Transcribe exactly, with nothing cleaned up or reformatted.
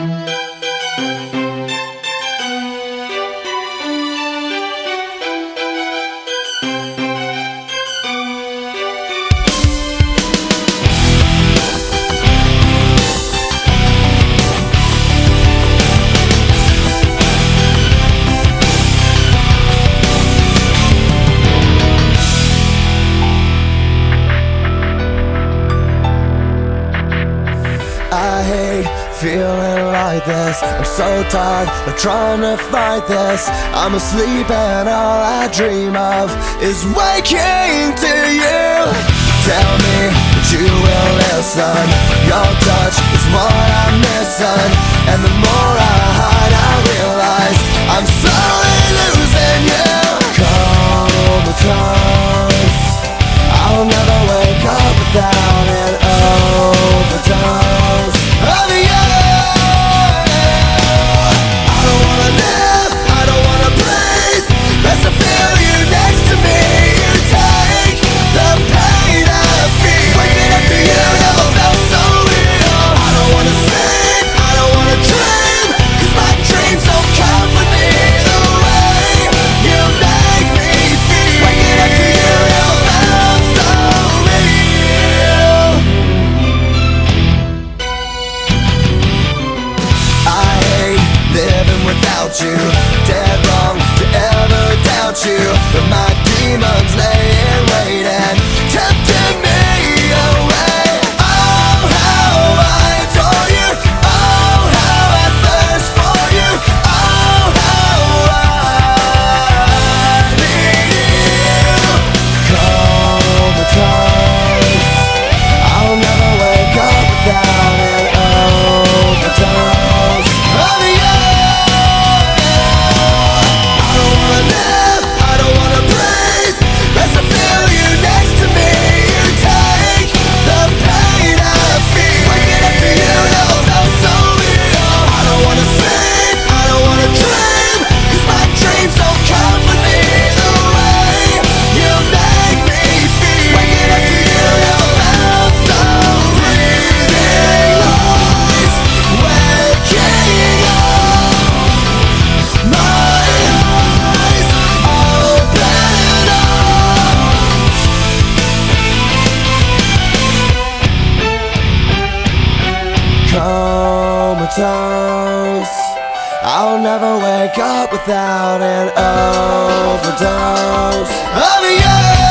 I hate feeling like this. I'm so tired of trying to fight this. I'm asleep and all I dream of is waking to you. Tell me that you will listen. Your touch is what I'm missing. And the more I hide, I realize I'm slowly losing you. Comatose, I'll never wake up without an overdose of you. I don't wanna live, I don't wanna breathe. Best to feel you next to me. You take the pain I feel. Waking up to you never felt so real. I don't wanna sleep, I don't wanna dream, 'cause my dreams don't comfort me the way you make me feel. Waking up to you never felt so real. I hate living without you. Dead wrong to ever doubt you. But my demons lay in wait and tempting me away. Oh, how I adore you. Oh, how I thirst for you. Oh, how I need you. Comatose, I'll never wake up without an overdose of you. I don't wanna live, I don't wanna breathe. Best to feel you next to me. You take the pain I feel. Waking up to you never felt so real. I don't wanna sleep, I don't wanna dream, 'cause my dreams don't comfort me the way you make me feel. Waking up to you never felt so real. Waking up, my eyes open up. Comatose, I'll never wake up without an overdose of you.